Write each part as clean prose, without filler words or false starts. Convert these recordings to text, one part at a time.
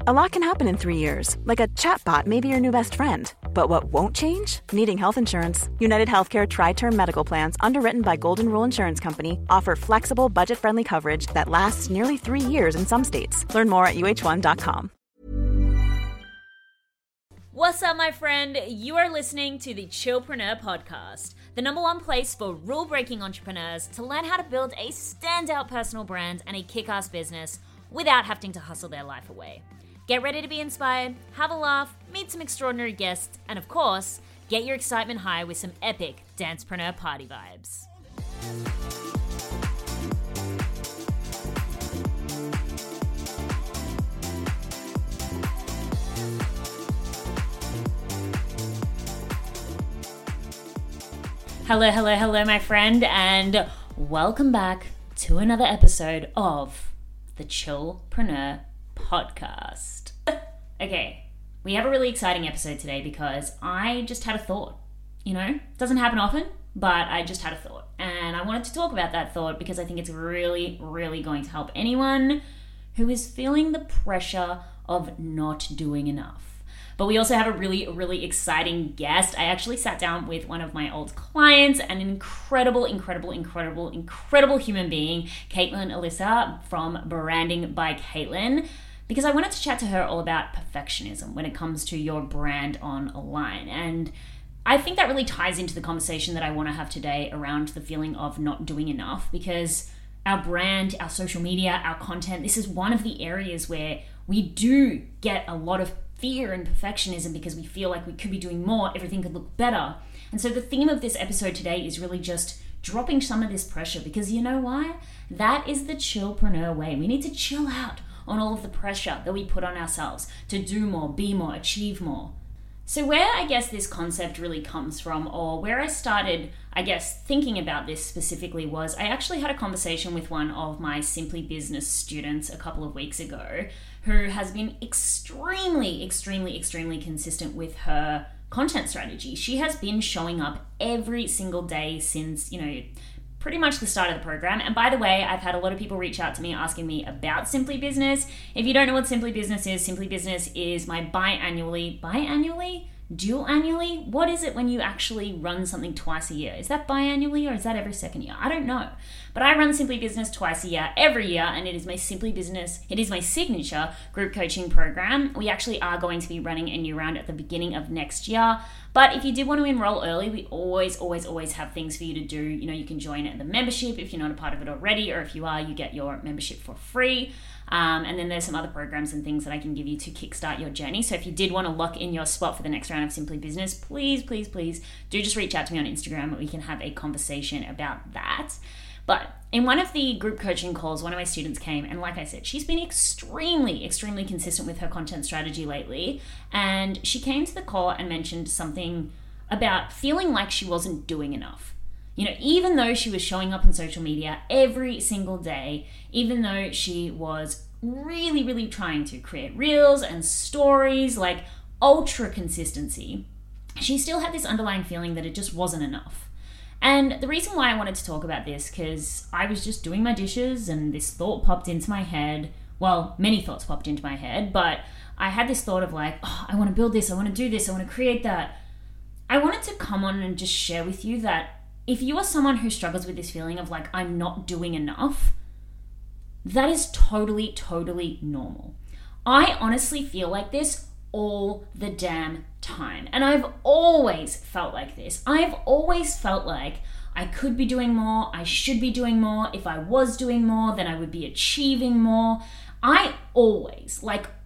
A lot can happen in 3 years, like a chatbot may be your new best friend. But what won't change? Needing health insurance. United Healthcare Tri-Term Medical Plans, underwritten by Golden Rule Insurance Company, offer flexible, budget-friendly coverage that lasts nearly 3 years in some states. Learn more at uh1.com. What's up, my friend? You are listening to the Chillpreneur Podcast, the #1 place for rule-breaking entrepreneurs to learn how to build a standout personal brand and a kick-ass business without having to hustle their life away. Get ready to be inspired, have a laugh, meet some extraordinary guests, and of course, get your excitement high with some epic Dancepreneur party vibes. Hello, my friend, and welcome back to another episode of the Chillpreneur Podcast. Okay, we have a really exciting episode today because I just had a thought. It doesn't happen often, but I just had a thought. And I wanted to talk about that thought because I think it's really, really going to help anyone who is feeling the pressure of not doing enough. But we also have a really, really exciting guest. I actually sat down with one of my old clients, an incredible human being, Caitlin Alyssa from Branding by Caitlin, because I wanted to chat to her all about perfectionism when it comes to your brand online. And I think that really ties into the conversation that I want to have today around the feeling of not doing enough, because our brand, our social media, our content, this is one of the areas where we do get a lot of fear and perfectionism because we feel like we could be doing more, everything could look better. And so the theme of this episode today is really just dropping some of this pressure, because you know why? That is the chillpreneur way. We need to chill out on all of the pressure that we put on ourselves to do more, be more, achieve more. So where I guess this concept really comes from, or where I started, I guess, thinking about this specifically, was I actually had a conversation with one of my Simply Business students a couple of weeks ago, who has been extremely consistent with her content strategy. She has been showing up every single day since, pretty much the start of the program. And by the way, I've had a lot of people reach out to me asking me about Simply Business. If you don't know what Simply Business is my dual annually? What is it when you actually run something twice a year? Is that biannually or is that every second year? I don't know. But I run Simply Business twice a year, every year, and it is my signature group coaching program. We actually are going to be running a new round at the beginning of next year. But if you did want to enroll early, we always have things for you to do. You can join the membership if you're not a part of it already, or if you are, you get your membership for free. And then there's some other programs and things that I can give you to kickstart your journey. So if you did want to lock in your spot for the next round of Simply Business, please do just reach out to me on Instagram and we can have a conversation about that. But in one of the group coaching calls, one of my students came, and like I said, she's been extremely consistent with her content strategy lately. And she came to the call and mentioned something about feeling like she wasn't doing enough. Even though she was showing up on social media every single day, even though she was really trying to create reels and stories, like ultra consistency, she still had this underlying feeling that it just wasn't enough. And the reason why I wanted to talk about this, because I was just doing my dishes and this thought popped into my head. Well, many thoughts popped into my head, but I had this thought of like, I want to build this, I want to do this, I want to create that. I wanted to come on and just share with you that if you are someone who struggles with this feeling of like, I'm not doing enough, that is totally normal. I honestly feel like this all the damn time. And I've always felt like this. I've always felt like I could be doing more, I should be doing more. If I was doing more, then I would be achieving more. I always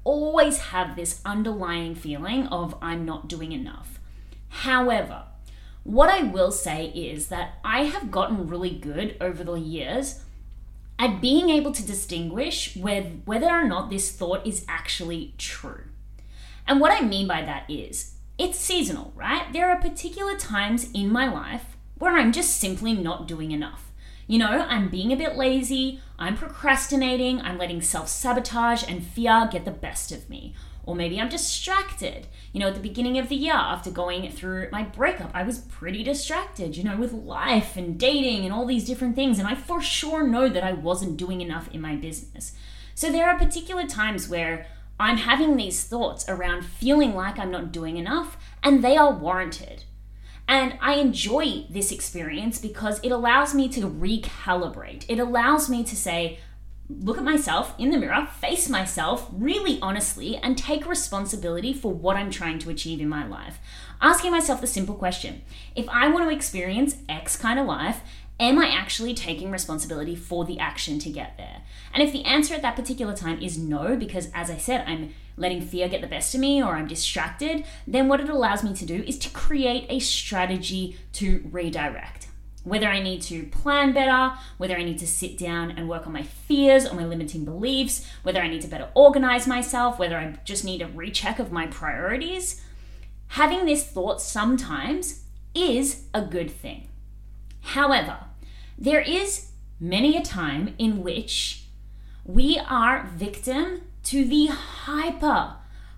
have this underlying feeling of I'm not doing enough. However, what I will say is that I have gotten really good over the years at being able to distinguish whether or not this thought is actually true. And what I mean by that is, it's seasonal, right? There are particular times in my life where I'm just simply not doing enough. I'm being a bit lazy, I'm procrastinating, I'm letting self-sabotage and fear get the best of me. Or maybe I'm distracted. At the beginning of the year, after going through my breakup, I was pretty distracted, with life and dating and all these different things. And I for sure know that I wasn't doing enough in my business. So there are particular times where I'm having these thoughts around feeling like I'm not doing enough, and they are warranted. And I enjoy this experience because it allows me to recalibrate. It allows me to say, look at myself in the mirror, face myself really honestly, and take responsibility for what I'm trying to achieve in my life. Asking myself the simple question, if I want to experience X kind of life, am I actually taking responsibility for the action to get there? And if the answer at that particular time is no, because as I said, I'm letting fear get the best of me or I'm distracted, then what it allows me to do is to create a strategy to redirect. Whether I need to plan better, whether I need to sit down and work on my fears or my limiting beliefs, whether I need to better organize myself, whether I just need a recheck of my priorities, having this thought sometimes is a good thing. However, there is many a time in which we are victim to the hyper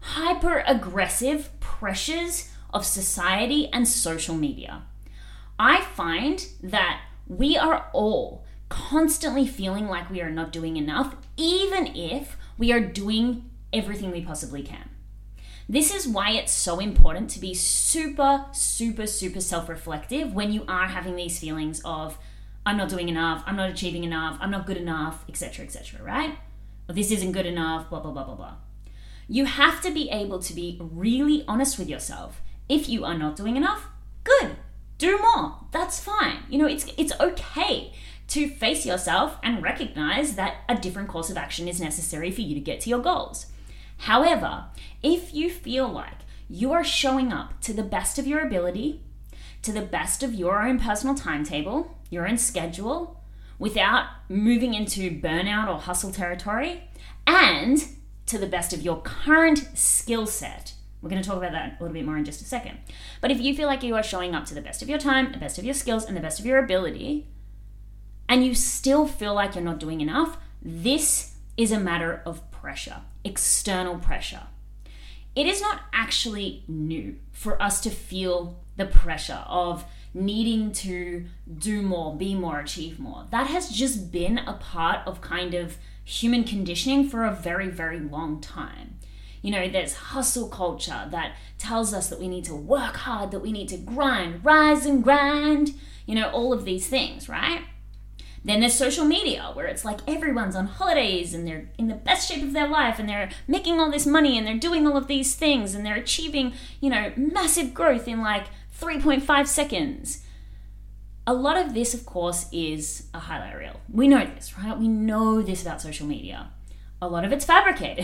aggressive pressures of society and social media. I find that we are all constantly feeling like we are not doing enough, even if we are doing everything we possibly can. This is why it's so important to be super self-reflective when you are having these feelings of, I'm not doing enough, I'm not achieving enough, I'm not good enough, etc., right? Or this isn't good enough, blah, blah, blah, blah, blah. You have to be able to be really honest with yourself. If you are not doing enough, good, do more, that's fine. It's okay to face yourself and recognize that a different course of action is necessary for you to get to your goals. However, if you feel like you are showing up to the best of your ability, to the best of your own personal timetable, your own schedule, without moving into burnout or hustle territory, and to the best of your current skill set, we're going to talk about that a little bit more in just a second. But if you feel like you are showing up to the best of your time, the best of your skills, and the best of your ability, and you still feel like you're not doing enough, this is a matter of pressure, external pressure. It is not actually new for us to feel the pressure of needing to do more, be more, achieve more. That has just been a part of kind of human conditioning for a very, very long time. There's hustle culture that tells us that we need to work hard, that we need to grind, rise and grind, all of these things, right? Then there's social media where it's like everyone's on holidays and they're in the best shape of their life and they're making all this money and they're doing all of these things and they're achieving, massive growth in like 3.5 seconds. A lot of this, of course, is a highlight reel. We know this, right? We know this about social media. A lot of it's fabricated.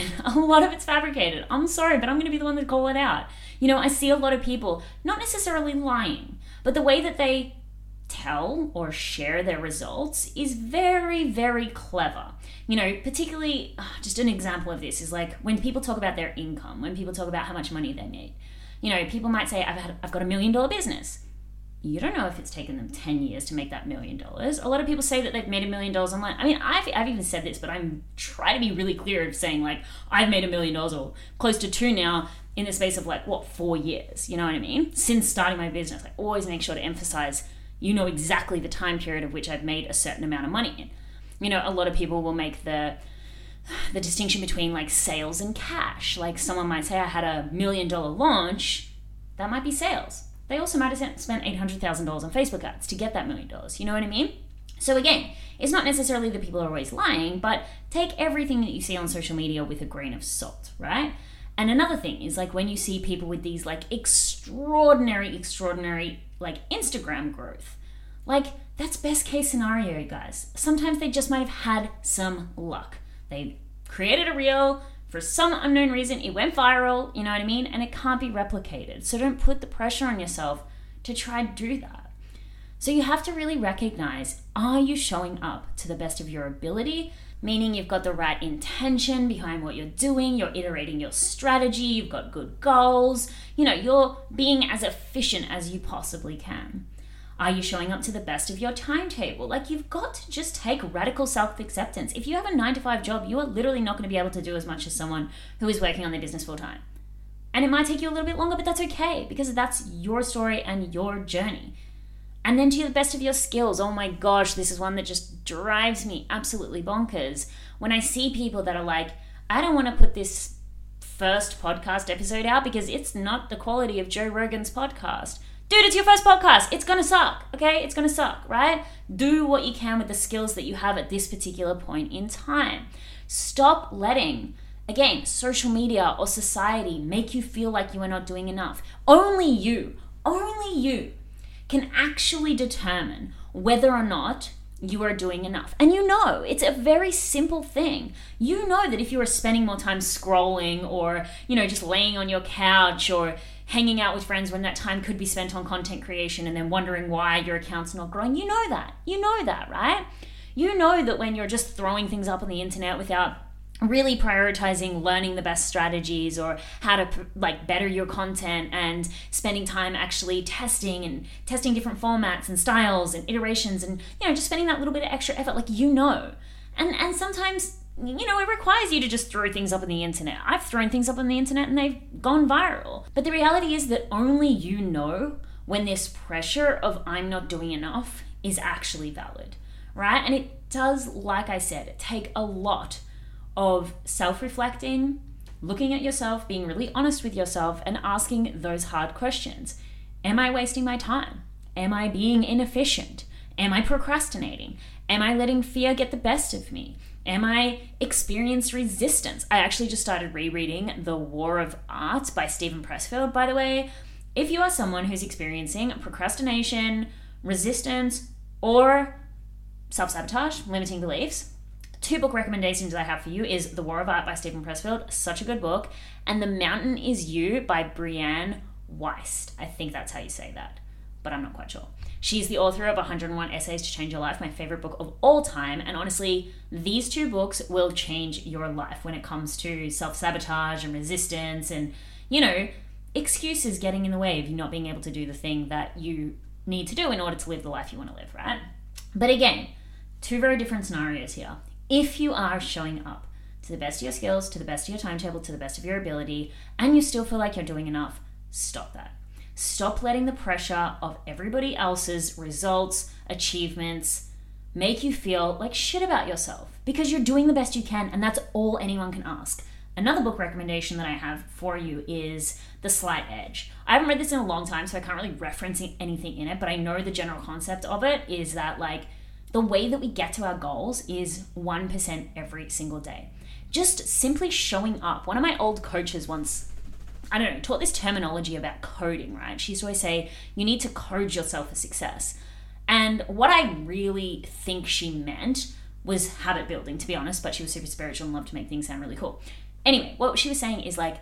I'm sorry, but I'm going to be the one to call it out. I see a lot of people not necessarily lying, but the way that they tell or share their results is very, very clever. Particularly, just an example of this is like when people talk about their income, when people talk about how much money they make. People might say, I've got $1 million business. You don't know if it's taken them 10 years to make that $1 million. A lot of people say that they've made $1 million online. I mean, I've even said this, but I'm trying to be really clear of saying like, I've made $1 million or close to 2 now in the space of 4 years, you know what I mean? Since starting my business, I always make sure to emphasize, exactly the time period of which I've made a certain amount of money in. A lot of people will make the distinction between like sales and cash. Like someone might say I had $1 million launch, that might be sales. They also might have spent $800,000 on Facebook ads to get that $1 million. You know what I mean? So again, it's not necessarily that people are always lying, but take everything that you see on social media with a grain of salt, right? And another thing is like when you see people with these like extraordinary like Instagram growth, like that's best case scenario, guys. Sometimes they just might have had some luck. They created a reel, for some unknown reason, it went viral, you know what I mean? And it can't be replicated. So don't put the pressure on yourself to try to do that. So you have to really recognize, are you showing up to the best of your ability? Meaning you've got the right intention behind what you're doing, you're iterating your strategy, you've got good goals, you're being as efficient as you possibly can. Are you showing up to the best of your timetable? Like you've got to just take radical self-acceptance. If you have a 9-to-5 job, you are literally not going to be able to do as much as someone who is working on their business full time. And it might take you a little bit longer, but that's okay because that's your story and your journey. And then to the best of your skills. Oh my gosh, this is one that just drives me absolutely bonkers. When I see people that are like, I don't want to put this first podcast episode out because it's not the quality of Joe Rogan's podcast. Dude, it's your first podcast. It's gonna suck, okay? It's gonna suck, right? Do what you can with the skills that you have at this particular point in time. Stop letting, again, social media or society make you feel like you are not doing enough. Only you can actually determine whether or not you are doing enough. And you know, it's a very simple thing. You know that if you are spending more time scrolling or, just laying on your couch or hanging out with friends when that time could be spent on content creation and then wondering why your account's not growing, you know that, right? You know that when you're just throwing things up on the internet without really prioritizing learning the best strategies or how to better your content and spending time actually testing different formats and styles and iterations and just spending that little bit of extra effort, and sometimes it requires you to just throw things up on the internet. I've thrown things up on the internet and they've gone viral. But the reality is that only you know when this pressure of I'm not doing enough is actually valid, right? And it does, like I said, take a lot of self-reflecting, looking at yourself, being really honest with yourself, and asking those hard questions. Am I wasting my time? Am I being inefficient? Am I procrastinating? Am I letting fear get the best of me? Am I experiencing resistance? I actually just started rereading The War of Art by Steven Pressfield, by the way. If you are someone who's experiencing procrastination, resistance, or self-sabotage, limiting beliefs, 2 book recommendations I have for you is The War of Art by Steven Pressfield, such a good book, and The Mountain Is You by Brianne Wiest. I think that's how you say that, but I'm not quite sure. She's the author of 101 Essays to Change Your Life, my favorite book of all time, and honestly, these 2 books will change your life when it comes to self-sabotage and resistance and, excuses getting in the way of you not being able to do the thing that you need to do in order to live the life you want to live, right? But again, 2 very different scenarios here. If you are showing up to the best of your skills, to the best of your timetable, to the best of your ability, and you still feel like you're doing enough, stop that. Stop letting the pressure of everybody else's results, achievements, make you feel like shit about yourself because you're doing the best you can, and that's all anyone can ask. Another book recommendation that I have for you is The Slight Edge. I haven't read this in a long time, so I can't really reference anything in it, but I know the general concept of it is that the way that we get to our goals is 1% every single day. Just simply showing up. One of my old coaches once, taught this terminology about coding, right? She used to always say, you need to code yourself for success. And what I really think she meant was habit building, to be honest, but she was super spiritual and loved to make things sound really cool. Anyway, what she was saying is I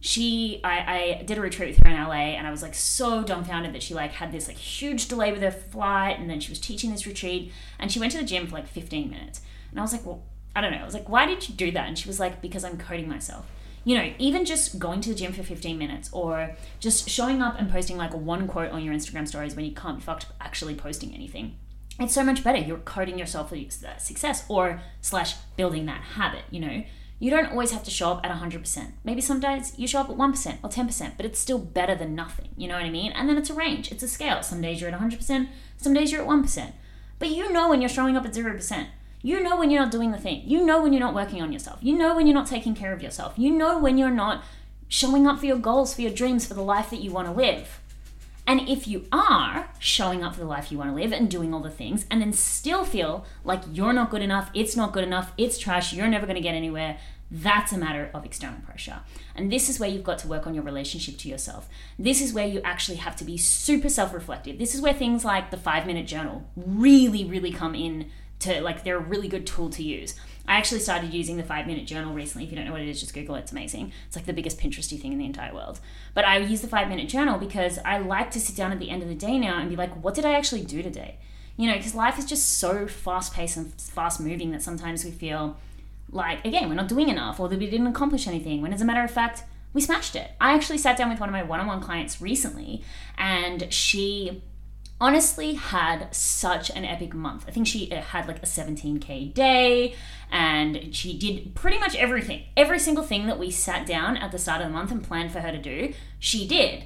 did a retreat with her in LA, and I was so dumbfounded that she had this huge delay with her flight, and then she was teaching this retreat, and she went to the gym for 15 minutes. And I was well, I don't know. I was why did you do that? And she was because I'm coding myself. Even just going to the gym for 15 minutes or just showing up and posting 1 quote on your Instagram stories when you can't be fucked actually posting anything. It's so much better. You're coding yourself for success or / building that habit, You don't always have to show up at 100%. Maybe some days you show up at 1% or 10%, but it's still better than nothing. You know what I mean? And then it's a range. It's a scale. Some days you're at 100%, some days you're at 1%. But you know when you're showing up at 0%. You know when you're not doing the thing. You know when you're not working on yourself. You know when you're not taking care of yourself. You know when you're not showing up for your goals, for your dreams, for the life that you want to live. And if you are showing up for the life you want to live and doing all the things and then still feel like you're not good enough, it's not good enough, it's trash, you're never going to get anywhere, that's a matter of external pressure. And this is where you've got to work on your relationship to yourself. This is where you actually have to be super self-reflective. This is where things like the 5-minute journal really, really come in to, they're a really good tool to use. I actually started using the 5-minute journal recently. If you don't know what it is, just Google it. It's amazing. It's the biggest Pinteresty thing in the entire world. But I use the 5-minute journal because I like to sit down at the end of the day now and be what did I actually do today? Because life is just so fast-paced and fast-moving that sometimes we feel again, we're not doing enough or that we didn't accomplish anything, when as a matter of fact, we smashed it. I actually sat down with one of my one-on-one clients recently, and she honestly had such an epic month. I think she had a 17K day, and she did pretty much everything. Every single thing that we sat down at the start of the month and planned for her to do, she did.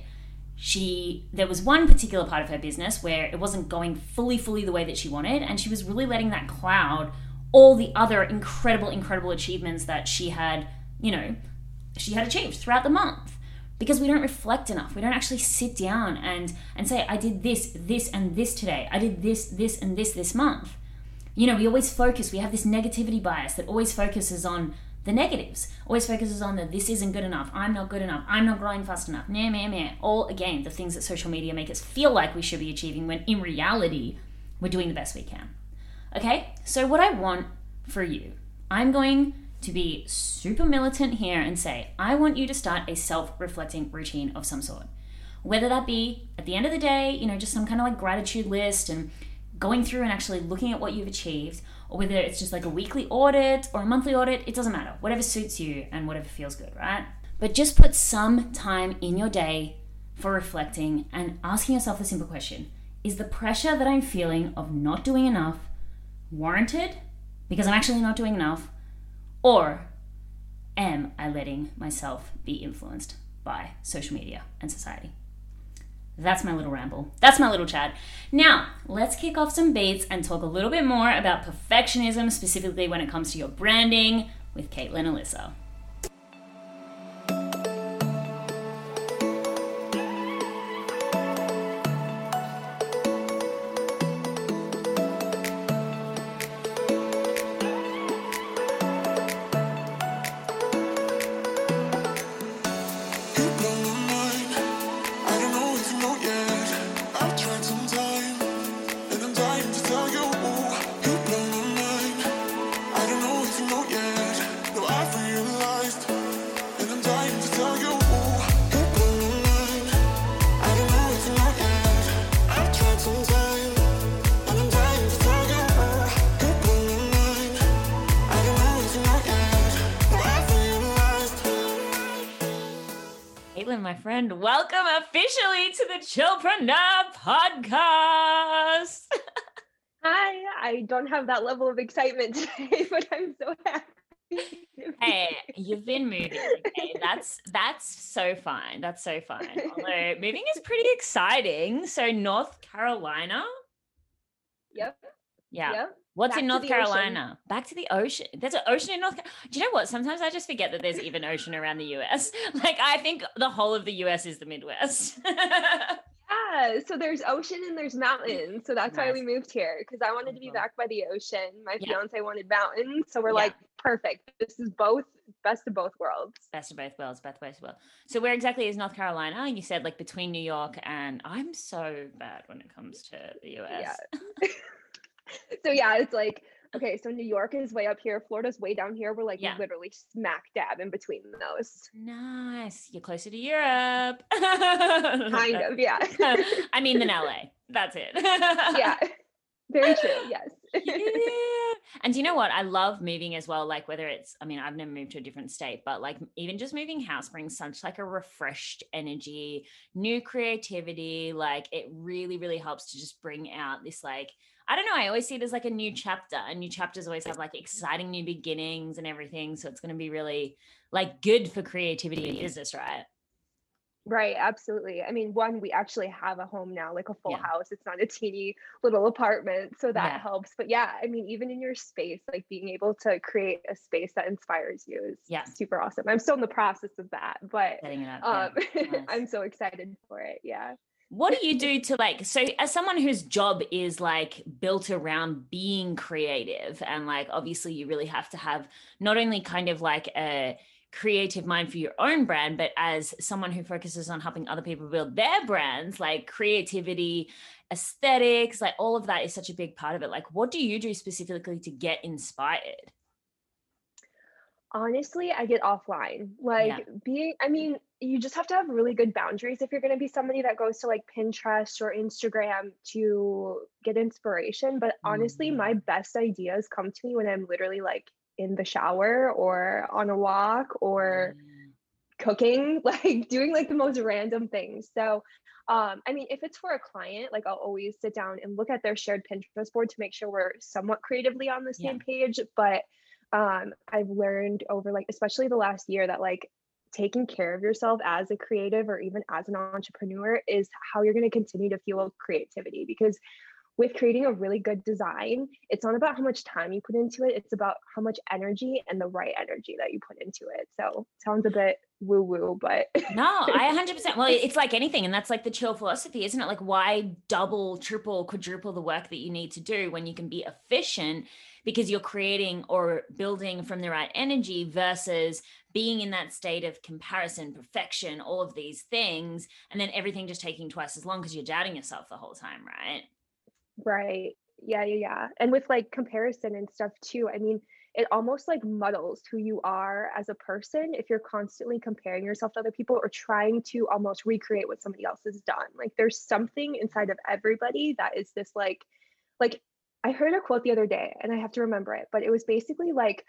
There was one particular part of her business where it wasn't going fully the way that she wanted, and she was really letting that cloud all the other incredible achievements that she had, she had achieved throughout the month. Because we don't reflect enough. We don't actually sit down and say, I did this, this, and this today. I did this, this, and this month. You know, we always focus. We have this negativity bias that always focuses on the negatives. Always focuses on the this isn't good enough. I'm not good enough. I'm not growing fast enough. Meh, meh, meh. All, again, the things that social media make us feel like we should be achieving when in reality, we're doing the best we can. Okay? So what I want for you, I'm going to be super militant here and say, I want you to start a self-reflecting routine of some sort. Whether that be at the end of the day, you know, just some kind of like gratitude list and going through and actually looking at what you've achieved, or whether it's just like a weekly audit or a monthly audit, it doesn't matter. Whatever suits you and whatever feels good, right? But just put some time in your day for reflecting and asking yourself the simple question, is the pressure that I'm feeling of not doing enough warranted because I'm actually not doing enough? Or am I letting myself be influenced by social media and society? That's my little ramble. That's my little chat. Now, let's kick off some beats and talk a little bit more about perfectionism, specifically when it comes to your branding, with Caitlin Alyssa. My friend, welcome officially to the Chillpreneur podcast. Hi, I don't have that level of excitement today, but I'm so happy. Hey, you've been moving. Okay? That's so fine. That's so fine. Although moving is pretty exciting. So North Carolina. Yep. Yeah. Yep. What's Back in to North the Carolina? ocean. Back to the ocean. There's an ocean in North Carolina. Do you know what? Sometimes I just forget that there's even ocean around the US. Like, I think the whole of the US is the Midwest. Yeah, so there's ocean and there's mountains. So that's why we Nice. moved here, because I wanted to be back by the ocean. My fiance wanted mountains. So we're like, perfect. This is both, best of both worlds. Best of both worlds, best of both worlds. So where exactly is North Carolina? You said like between New York and I'm so bad when it comes to the US. Yeah. So yeah, it's like, okay, so New York is way up here. Florida's way down here. We're like literally smack dab in between those. Nice. You're closer to Europe. Kind of, yeah. I mean, than LA. That's it. Yeah. Very true. Yes. Yeah. And do you know what? I love moving as well. Like whether it's, I mean, I've never moved to a different state, but like even just moving house brings such like a refreshed energy, new creativity. Like it really, really helps to just bring out this like, I don't know. I always see it as like a new chapter, and new chapters always have like exciting new beginnings and everything. So it's going to be really like good for creativity and business, right? Right. Absolutely. I mean, one, we actually have a home now, like a full house. It's not a teeny little apartment. So that helps. But yeah, I mean, even in your space, like being able to create a space that inspires you is super awesome. I'm still in the process of that, but setting it up, nice. I'm so excited for it. Yeah. What do you do to like, so as someone whose job is like built around being creative, and like, obviously you really have to have not only kind of like a creative mind for your own brand, but as someone who focuses on helping other people build their brands, like creativity, aesthetics, like all of that is such a big part of it. Like, what do you do specifically to get inspired? Honestly, I get offline. Like I mean, you just have to have really good boundaries if you're going to be somebody that goes to like Pinterest or Instagram to get inspiration. But honestly, my best ideas come to me when I'm literally like in the shower or on a walk or cooking, like doing like the most random things. So, I mean, if it's for a client, like I'll always sit down and look at their shared Pinterest board to make sure we're somewhat creatively on the same page. But I've learned over like, especially the last year, that like taking care of yourself as a creative or even as an entrepreneur is how you're going to continue to fuel creativity. Because with creating a really good design, it's not about how much time you put into it. It's about how much energy and the right energy that you put into it. So sounds a bit woo woo, but No, I 100%. Well, it's like anything. And that's like the chill philosophy, isn't it? Like, why double, triple, quadruple the work that you need to do when you can be efficient because you're creating or building from the right energy versus being in that state of comparison, perfection, all of these things. And then everything just taking twice as long because you're doubting yourself the whole time, right? right. Yeah, yeah, yeah. And with like comparison and stuff too, I mean, it almost like muddles who you are as a person if you're constantly comparing yourself to other people or trying to almost recreate what somebody else has done. Like there's something inside of everybody that is this like I heard a quote the other day and I have to remember it, but it was basically like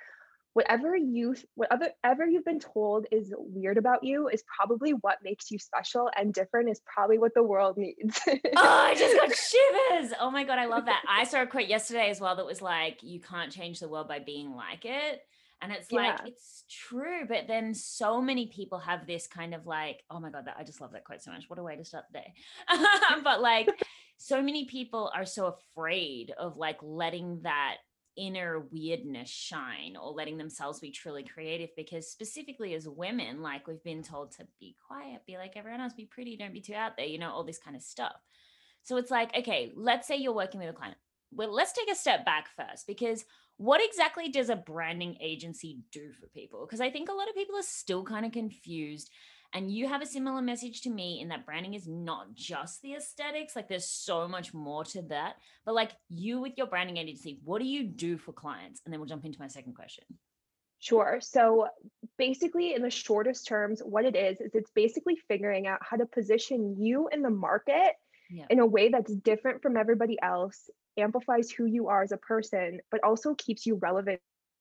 whatever you've been told is weird about you is probably what makes you special, and different is probably what the world needs. Oh, I just got shivers. Oh my God, I love that. I saw a quote yesterday as well that was like, you can't change the world by being like it. And it's like, Yeah. it's true. But then so many people have this kind of like, oh my God, I just love that quote so much. What a way to start the day. But like, so many people are so afraid of like letting that inner weirdness shine or letting themselves be truly creative, because specifically as women, like we've been told to be quiet, be like everyone else, be pretty, don't be too out there, all this kind of stuff. So it's like, okay, let's say you're working with a client. Well, let's take a step back first, because what exactly does a branding agency do for people? Because I think a lot of people are still kind of confused. And you have a similar message to me in that branding is not just the aesthetics. Like there's so much more to that. But like you with your branding agency, what do you do for clients? And then we'll jump into my second question. Sure. So basically, in the shortest terms, what it is it's basically figuring out how to position you in the market Yeah. in a way that's different from everybody else, amplifies who you are as a person, but also keeps you relevant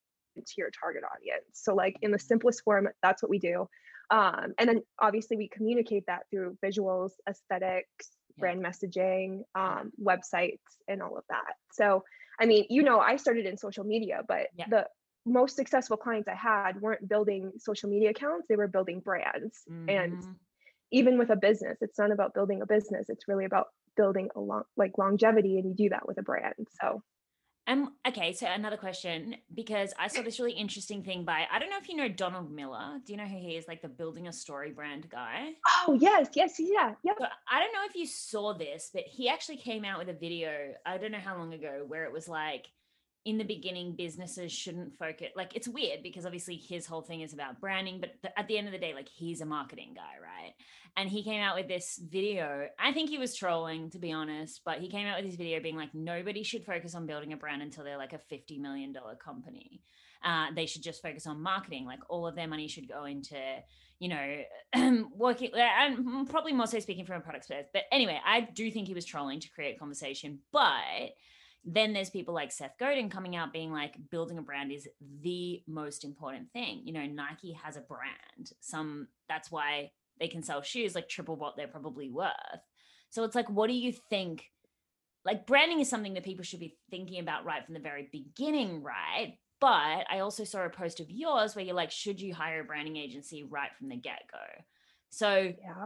to your target audience. So, like in the simplest form, that's what we do. And then obviously, we communicate that through visuals, aesthetics, brand messaging, websites, and all of that. So, I mean, I started in social media, but the most successful clients I had weren't building social media accounts, they were building brands. Mm-hmm. And even with a business, it's not about building a business, it's really about building longevity, and you do that with a brand. So okay, so another question, because I saw this really interesting thing by, I don't know if you know Donald Miller. Do you know who he is? Like the building a story brand guy. Oh, yes, yeah. So I don't know if you saw this, but he actually came out with a video, I don't know how long ago, where it was like, in the beginning, businesses shouldn't focus. Like, it's weird because obviously his whole thing is about branding, but at the end of the day, like he's a marketing guy, right? And he came out with this video. I think he was trolling, to be honest, but he came out with this video being like, nobody should focus on building a brand until they're like a $50 million company. They should just focus on marketing. Like all of their money should go into, working, and probably more so speaking from a product space. But anyway, I do think he was trolling to create conversation, but then there's people like Seth Godin coming out being like, building a brand is the most important thing. Nike has a brand. That's why they can sell shoes like triple what they're probably worth. So it's like, what do you think? Like branding is something that people should be thinking about right from the very beginning, right? But I also saw a post of yours where you're like, should you hire a branding agency right from the get-go? So yeah.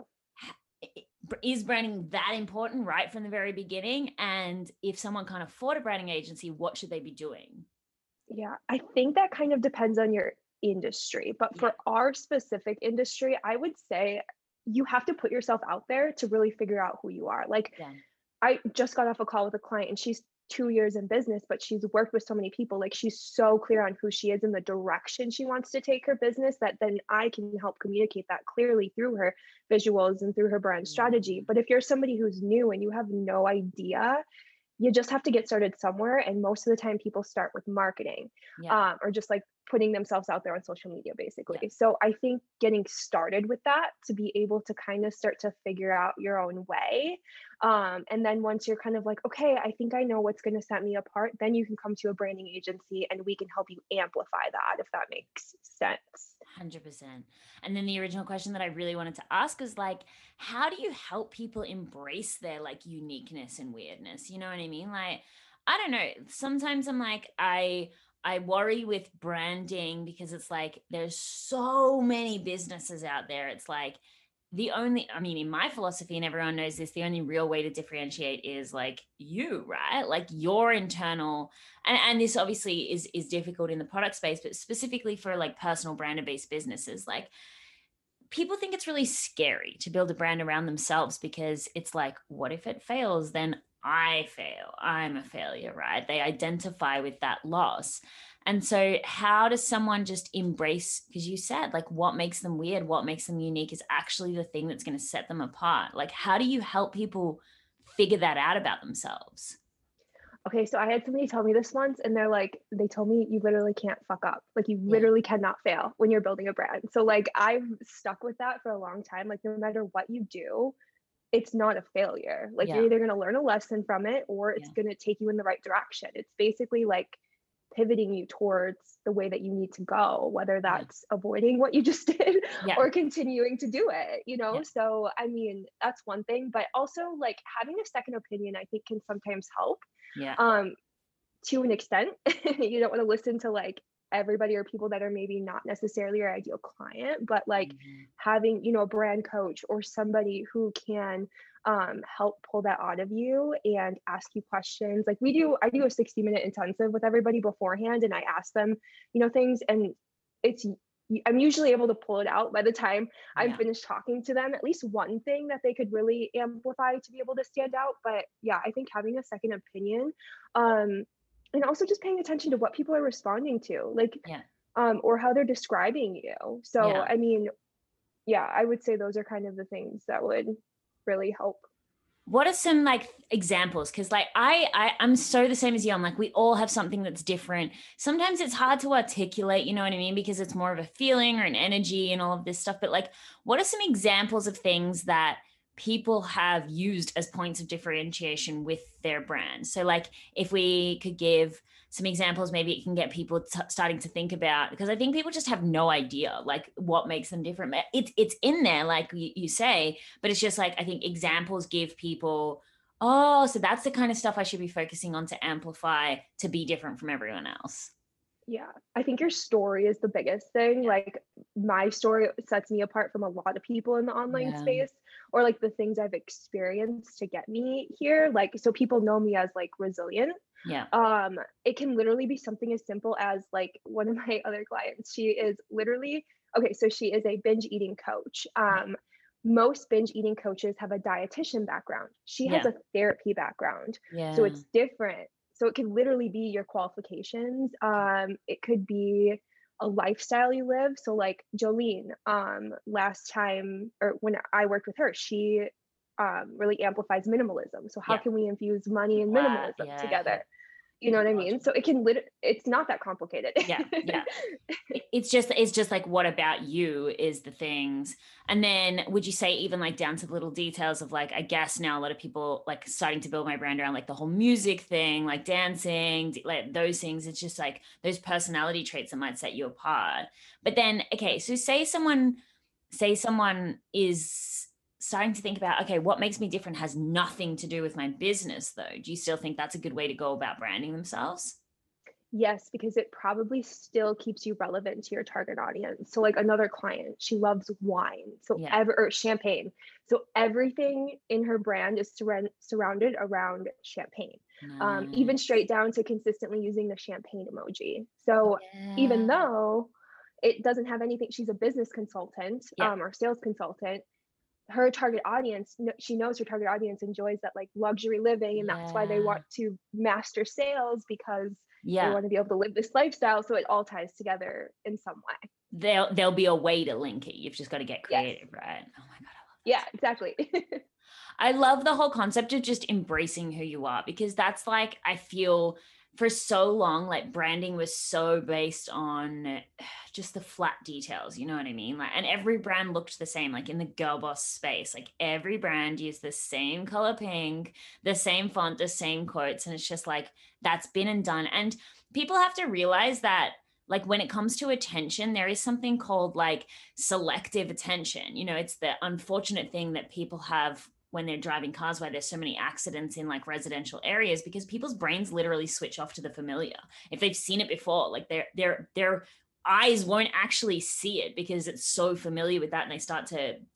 Is branding that important right from the very beginning? And if someone can't afford a branding agency, what should they be doing? Yeah, I think that kind of depends on your industry. But for our specific industry, I would say you have to put yourself out there to really figure out who you are. Like, I just got off a call with a client and she's 2 years in business, but she's worked with so many people. Like she's so clear on who she is and the direction she wants to take her business, that then I can help communicate that clearly through her visuals and through her brand strategy. But if you're somebody who's new and you have no idea, you just have to get started somewhere. And most of the time people start with marketing, or just like putting themselves out there on social media, basically. So I think getting started with that to be able to kind of start to figure out your own way. And then once you're kind of like, okay, I think I know what's going to set me apart, then you can come to a branding agency and we can help you amplify that, if that makes sense. 100%. And then the original question that I really wanted to ask is like, how do you help people embrace their like uniqueness and weirdness? You know what I mean? Like, I don't know. Sometimes I'm like, I worry with branding because it's like, there's so many businesses out there. It's like, in my philosophy, and everyone knows this, the only real way to differentiate is like you, right? Like your internal, and this obviously is difficult in the product space, but specifically for like personal brand based businesses, like people think it's really scary to build a brand around themselves because it's like, what if it fails? Then I fail. I'm a failure, right? They identify with that loss. And so, how does someone just embrace? Because you said, like, what makes them weird, what makes them unique is actually the thing that's going to set them apart. Like, how do you help people figure that out about themselves? Okay, so I had somebody tell me this once, and they told me you literally can't fuck up. Like, you Yeah. literally cannot fail when you're building a brand. So, like, I've stuck with that for a long time. Like, no matter what you do, it's not a failure. Like, Yeah. you're either going to learn a lesson from it or it's going to take you in the right direction. It's basically like pivoting you towards the way that you need to go, whether that's avoiding what you just did Yeah. or continuing to do it, you know? Yeah. So, I mean, that's one thing, but also like having a second opinion, I think can sometimes help. Yeah. To an extent. You don't want to listen to like everybody or people that are maybe not necessarily your ideal client, but like having, you know, a brand coach or somebody who can help pull that out of you and ask you questions. Like I do a 60-minute intensive with everybody beforehand, and I ask them, you know, things, and I'm usually able to pull it out by the time I'm finished talking to them, at least one thing that they could really amplify to be able to stand out. But yeah, I think having a second opinion, and also just paying attention to what people are responding to, like, or how they're describing you. So, I mean, yeah, I would say those are kind of the things that would really help. What are some like examples? Because like I'm so the same as you. I'm like, we all have something that's different. Sometimes it's hard to articulate, you know what I mean? Because it's more of a feeling or an energy and all of this stuff. But like, what are some examples of things that people have used as points of differentiation with their brand? So like if we could give some examples, maybe it can get people starting to think about, because I think people just have no idea like what makes them different. It's in there, like you say, but it's just like, I think examples give people, oh, so that's the kind of stuff I should be focusing on to amplify, to be different from everyone else. Yeah, I think your story is the biggest thing. Like my story sets me apart from a lot of people in the online space, or like the things I've experienced to get me here. Like, so people know me as like resilient. Yeah. It can literally be something as simple as like one of my other clients. She is literally, okay, so she is a binge eating coach. Most binge eating coaches have a dietitian background. She has a therapy background. So it's different. So it could literally be your qualifications. It could be a lifestyle you live. So like Jolene, last time, or when I worked with her, she really amplifies minimalism. So how can we infuse money and minimalism together? You know what I mean? So it can it's not that complicated. Yeah. It's just like, what about you is the things. And then would you say even like down to the little details of like, I guess now a lot of people like starting to build my brand around like the whole music thing, like dancing, like those things. It's just like those personality traits that might set you apart. But then, okay, so say someone is starting to think about, okay, what makes me different has nothing to do with my business though. Do you still think that's a good way to go about branding themselves? Yes, because it probably still keeps you relevant to your target audience. So like another client, she loves wine. So or champagne. So everything in her brand is surrounded around champagne. Even straight down to consistently using the champagne emoji. So even though it doesn't have anything, she's a business consultant or sales consultant, her target audience, she knows her target audience enjoys that like luxury living, and that's why they want to master sales, because they want to be able to live this lifestyle. So it all ties together in some way. There'll be a way to link it. You've just got to get creative, right? Oh my God, I love that. Yeah, exactly. I love the whole concept of just embracing who you are, because that's like, I feel for so long, like branding was so based on just the flat details, you know what I mean? Like, and every brand looked the same, like in the girl boss space, like every brand used the same color pink, the same font, the same quotes. And it's just like, that's been and done. And people have to realize that like when it comes to attention, there is something called like selective attention. You know, it's the unfortunate thing that people have when they're driving cars, why there's so many accidents in like residential areas, because people's brains literally switch off to the familiar. If they've seen it before, like their eyes won't actually see it because it's so familiar with that, and they start to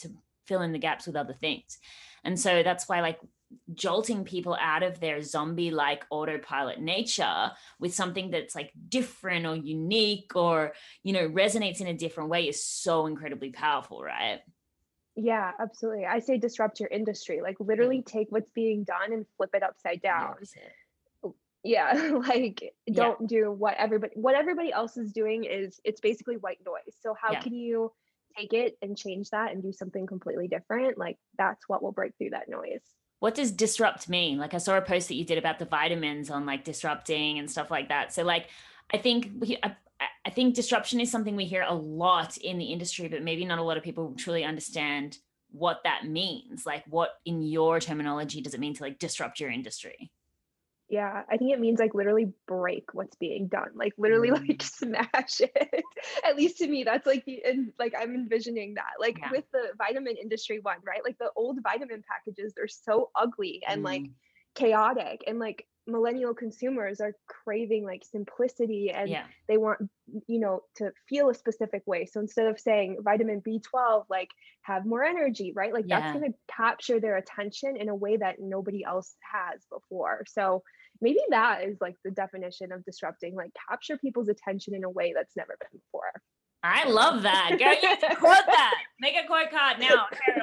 fill in the gaps with other things. And so that's why like jolting people out of their zombie like autopilot nature with something that's like different or unique or, you know, resonates in a different way is so incredibly powerful, right? Yeah, absolutely. I say disrupt your industry, like literally take what's being done and flip it upside down. Yeah, like don't do what everybody else is doing. It's basically white noise. So how can you take it and change that and do something completely different? Like that's what will break through that noise. What does disrupt mean? Like I saw a post that you did about the vitamins on like disrupting and stuff like that. So like I think I think disruption is something we hear a lot in the industry, but maybe not a lot of people truly understand what that means. Like what in your terminology does it mean to like disrupt your industry? Yeah, I think it means like literally break what's being done, like literally like smash it. At least to me, that's like and like I'm envisioning that. Like with the vitamin industry one, right? Like the old vitamin packages, they're so ugly and like chaotic, and like millennial consumers are craving like simplicity and they want, you know, to feel a specific way. So instead of saying vitamin B12, like have more energy, right? Like that's going to capture their attention in a way that nobody else has before. So maybe that is like the definition of disrupting, like capture people's attention in a way that's never been before. I love that. Girl, you have to quote that. Make a quote card now.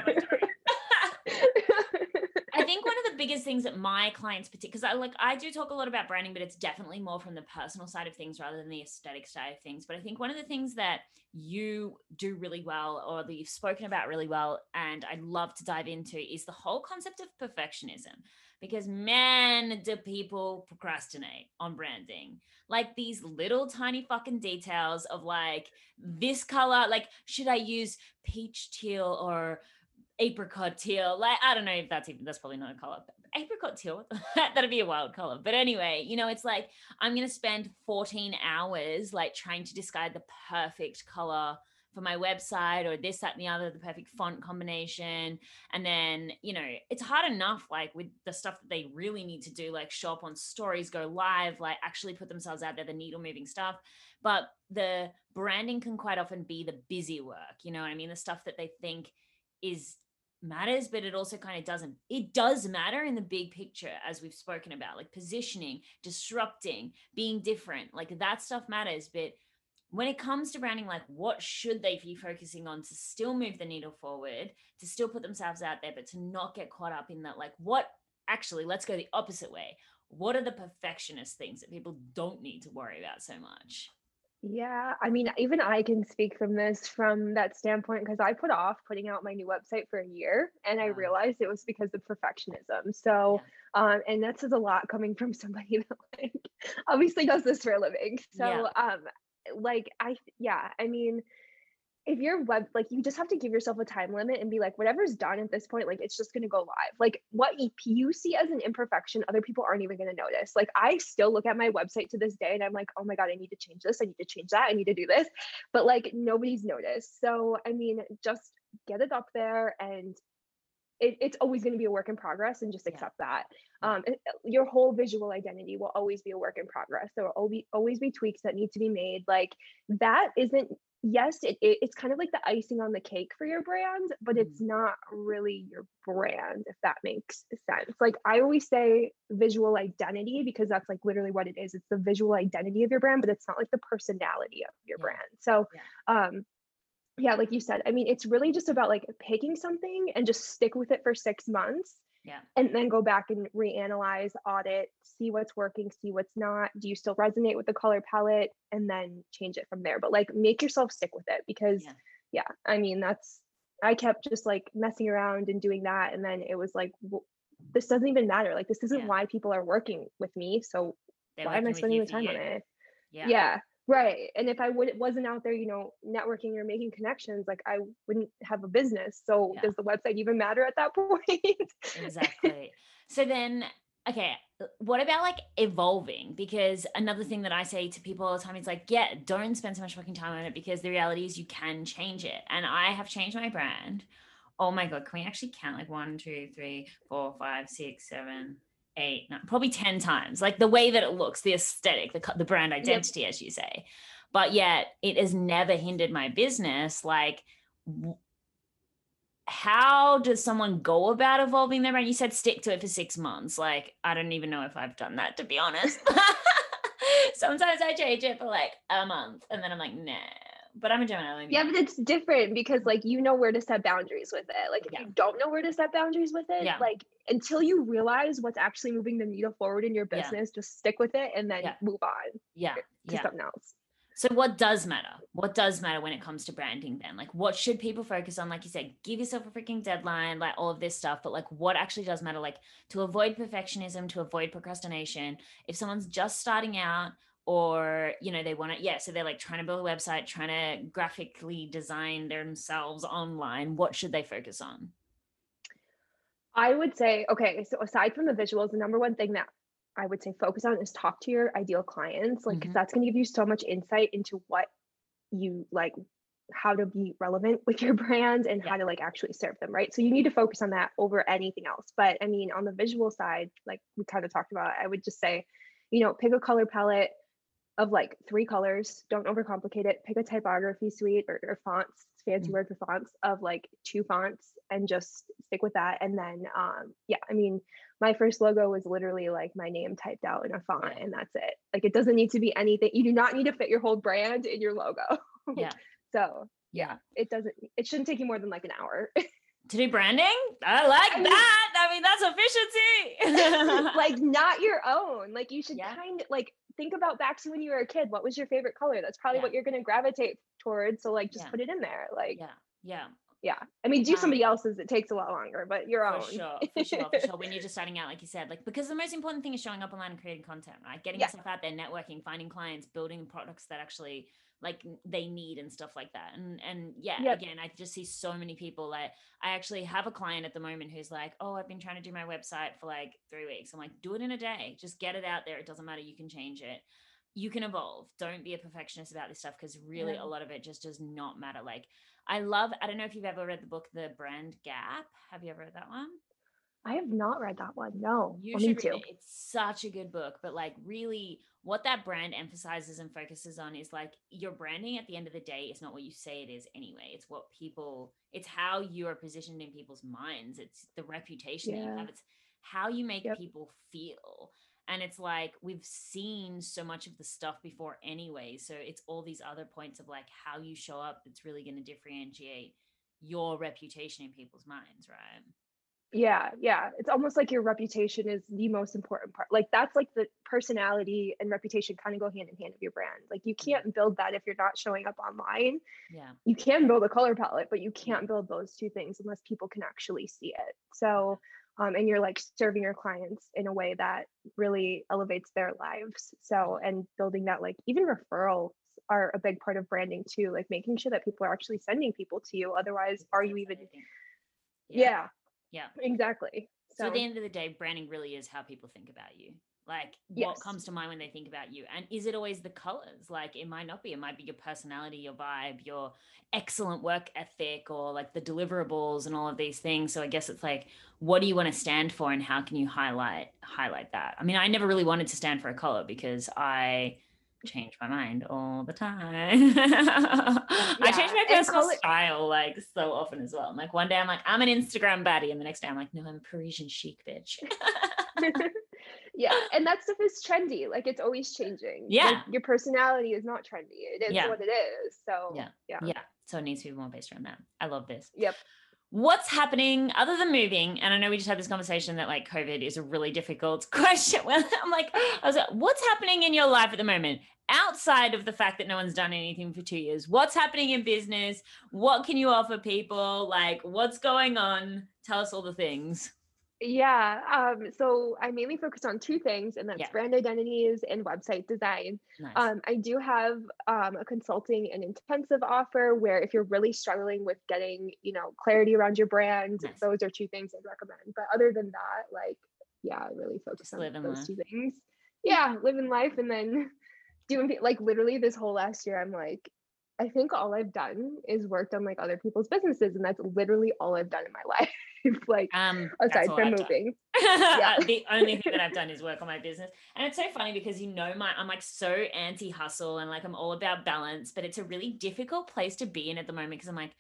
I think one of the biggest things that my clients, because I do talk a lot about branding, but it's definitely more from the personal side of things rather than the aesthetic side of things. But I think one of the things that you do really well, or that you've spoken about really well, and I'd love to dive into, is the whole concept of perfectionism. Because man, do people procrastinate on branding. Like these little tiny fucking details of like this color, like should I use peach teal or apricot teal? Like I don't know if that's probably not a color. Apricot teal, that'd be a wild color. But anyway, you know, it's like I'm gonna spend 14 hours like trying to decide the perfect color for my website or this, that, and the other, the perfect font combination. And then, you know, it's hard enough like with the stuff that they really need to do, like show up on stories, go live, like actually put themselves out there, the needle moving stuff. But the branding can quite often be the busy work, you know what I mean? The stuff that they think is matters, but it also kind of doesn't. It does matter in the big picture, as we've spoken about, like positioning, disrupting, being different, like that stuff matters. But when it comes to branding, like what should they be focusing on to still move the needle forward, to still put themselves out there, but to not get caught up in that, like what actually, let's go the opposite way. What are the perfectionist things that people don't need to worry about so much? Yeah, I mean, even I can speak from that standpoint, because I put off putting out my new website for a year and I realized it was because of perfectionism. So, and that says a lot coming from somebody that like obviously does this for a living. So, like I mean, if you're like you just have to give yourself a time limit and be like, whatever's done at this point, like it's just going to go live. Like what you see as an imperfection, other people aren't even going to notice. Like I still look at my website to this day and I'm like, oh my God, I need to change this, I need to change that, I need to do this, but like nobody's noticed. So I mean, just get it up there, and it's always going to be a work in progress, and just accept that. Your whole visual identity will always be a work in progress. There will always be tweaks that need to be made. Like that isn't, yes, it's kind of like the icing on the cake for your brand, but it's not really your brand, if that makes sense. Like I always say visual identity, because that's like literally what it is. It's the visual identity of your brand, but it's not like the personality of your brand. So, yeah, like you said, I mean, it's really just about like picking something and just stick with it for 6 months. And then go back and reanalyze, audit, see what's working, see what's not. Do you still resonate with the color palette? And then change it from there. But like make yourself stick with it, because I mean, I kept just like messing around and doing that. And then it was like, well, this doesn't even matter. Like this isn't why people are working with me. So why am I spending the time on it? Yeah. Right. And if I wasn't out there, you know, networking or making connections, like I wouldn't have a business. So does the website even matter at that point? Exactly. So then, okay, what about like evolving? Because another thing that I say to people all the time is like, don't spend so much fucking time on it, because the reality is you can change it. And I have changed my brand. Oh my God, can we actually count like 1, 2, 3, 4, 5, 6, 7, 8, 9, probably 10 times, like the way that it looks, the aesthetic, the brand identity, as you say. But yet it has never hindered my business. Like how does someone go about evolving their brand? You said stick to it for 6 months. Like, I don't even know if I've done that, to be honest. Sometimes I change it for like a month and then I'm like, nah. But I'm a Gemini. Yeah, but it's different because like you know where to set boundaries with it. Like if you don't know where to set boundaries with it, like until you realize what's actually moving the needle forward in your business, just stick with it and then move on to something else. So what does matter? What does matter when it comes to branding then? Like what should people focus on? Like you said, give yourself a freaking deadline, like all of this stuff, but like what actually does matter? Like to avoid perfectionism, to avoid procrastination. If someone's just starting out or, you know, they want to, so they're like trying to build a website, trying to graphically design themselves online, what should they focus on? I would say, okay, so aside from the visuals, the number one thing that I would say focus on is talk to your ideal clients, like, because that's going to give you so much insight into what you like, how to be relevant with your brand and how to like actually serve them, right? So you need to focus on that over anything else. But I mean, on the visual side, like we kind of talked about, I would just say, you know, pick a color palette of like 3 colors. Don't overcomplicate it. Pick a typography suite or fonts, fancy word for fonts, of like 2 fonts and just stick with that. And then, I mean, my first logo was literally like my name typed out in a font and that's it. Like it doesn't need to be anything. You do not need to fit your whole brand in your logo. So it shouldn't take you more than like an hour. To do branding? I like that. I mean, that's efficiency. Like not your own. Like you should kind of like think about back to when you were a kid. What was your favorite color? That's probably what you're going to gravitate towards. So like, just put it in there. Like, I mean, do somebody else's. It takes a lot longer, but your own. For sure. When you're just starting out, like you said, like, because the most important thing is showing up online and creating content, right? Getting yourself out there, networking, finding clients, building products that actually like they need and stuff like that. Again, I just see so many people. Like I actually have a client at the moment who's like, oh, I've been trying to do my website for like 3 weeks. I'm like, do it in a day. Just get it out there. It doesn't matter. You can change it. You can evolve. Don't be a perfectionist about this stuff because really a lot of it just does not matter. Like I don't know if you've ever read the book, The Brand Gap. Have you ever read that one? I have not read that one. No. You should read it. It's such a good book, but like really what that brand emphasizes and focuses on is like your branding at the end of the day is not what you say it is anyway. It's how you are positioned in people's minds. It's the reputation that you have. It's how you make people feel. And it's like, we've seen so much of the stuff before anyway. So it's all these other points of like how you show up that's really going to differentiate your reputation in people's minds, right? Yeah. It's almost like your reputation is the most important part. Like that's like the personality and reputation kind of go hand in hand of your brand. Like you can't build that if you're not showing up online. Yeah. You can build a color palette, but you can't build those 2 things unless people can actually see it. So, and you're like serving your clients in a way that really elevates their lives. So, and building that, like even referrals are a big part of branding too, like making sure that people are actually sending people to you. Otherwise, are you even? Yeah, exactly. So at the end of the day, branding really is how people think about you. Like what comes to mind when they think about you. And is it always the colors? Like it might not be. It might be your personality, your vibe, your excellent work ethic, or like the deliverables and all of these things. So I guess it's like, what do you want to stand for and how can you highlight that? I mean, I never really wanted to stand for a color because I change my mind all the time. I change my personal style like so often as well. Like one day I'm like, I'm an Instagram baddie, and the next day I'm like, no, I'm a Parisian chic bitch. And that stuff is trendy. Like it's always changing. Like, your personality is not trendy. It is what it is. So so it needs to be more based around that. I love this. What's happening other than moving? And I know we just had this conversation that like COVID is a really difficult question. Well, I was like, what's happening in your life at the moment outside of the fact that no one's done anything for 2 years? What's happening in business? What can you offer people? Like, what's going on? Tell us all the things. So I mainly focus on 2 things, and that's brand identities and website design. Nice. I do have a consulting and intensive offer where if you're really struggling with getting, clarity around your brand, those are 2 things I'd recommend. But other than that, I really focus on those 2 things. Living life, and then doing like literally this whole last year, I'm like, I think all I've done is worked on like other people's businesses, and that's literally all I've done in my life. Like aside from moving. The only thing that I've done is work on my business. And it's so funny because I'm like so anti-hustle and like I'm all about balance, but it's a really difficult place to be in at the moment because I'm like,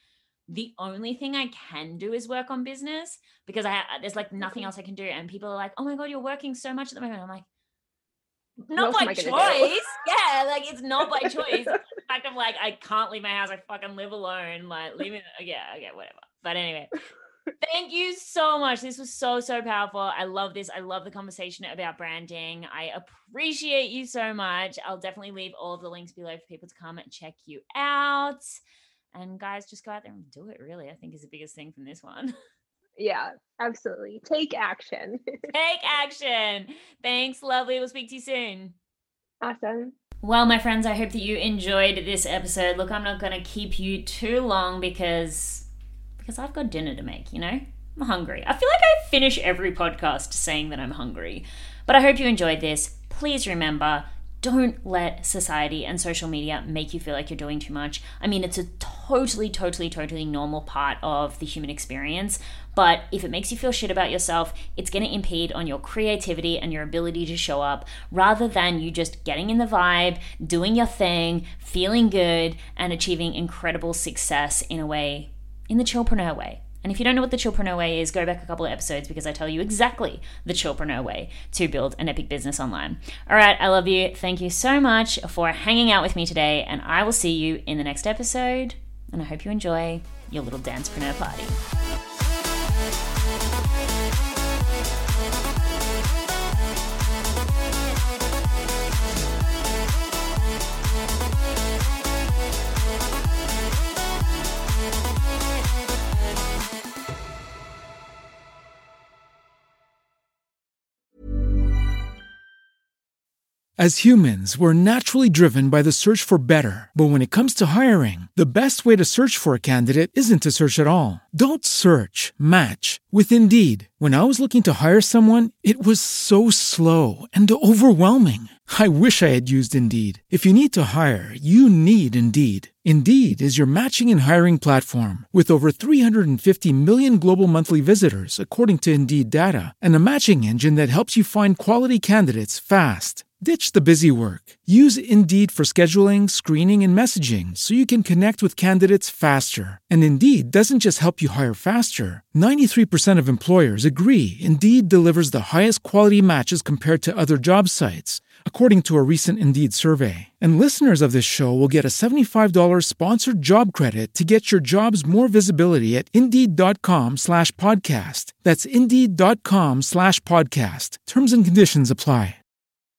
the only thing I can do is work on business because there's like nothing else I can do. And people are like, oh my God, you're working so much at the moment. I'm like, not by choice. Yeah, like it's not by choice. The fact of like, I can't leave my house. I fucking live alone. Like leaving, okay, whatever. But anyway, thank you so much. This was so powerful. I love this. I love the conversation about branding. I appreciate you so much. I'll definitely leave all of the links below for people to come and check you out. And guys, just go out there and do it, really, I think is the biggest thing from this one. Yeah, absolutely. Take action. Take action. Thanks, lovely. We'll speak to you soon. Awesome. Well, my friends, I hope that you enjoyed this episode. Look, I'm not going to keep you too long because I've got dinner to make, you know? I'm hungry. I feel like I finish every podcast saying that I'm hungry. But I hope you enjoyed this. Please remember, don't let society and social media make you feel like you're doing too much. I mean, it's a totally normal part of the human experience. But if it makes you feel shit about yourself, it's going to impede on your creativity and your ability to show up rather than you just getting in the vibe, doing your thing, feeling good, and achieving incredible success in the chillpreneur way. And if you don't know what the chillpreneur way is, go back a couple of episodes because I tell you exactly the chillpreneur way to build an epic business online. All right, I love you. Thank you so much for hanging out with me today, and I will see you in the next episode. And I hope you enjoy your little dancepreneur party. As humans, we're naturally driven by the search for better. But when it comes to hiring, the best way to search for a candidate isn't to search at all. Don't search, match with Indeed. When I was looking to hire someone, it was so slow and overwhelming. I wish I had used Indeed. If you need to hire, you need Indeed. Indeed is your matching and hiring platform with over 350 million global monthly visitors, according to Indeed data, and a matching engine that helps you find quality candidates fast. Ditch the busy work. Use Indeed for scheduling, screening, and messaging so you can connect with candidates faster. And Indeed doesn't just help you hire faster. 93% of employers agree Indeed delivers the highest quality matches compared to other job sites, according to a recent Indeed survey. And listeners of this show will get a $75 sponsored job credit to get your jobs more visibility at Indeed.com/podcast. That's Indeed.com/podcast. Terms and conditions apply.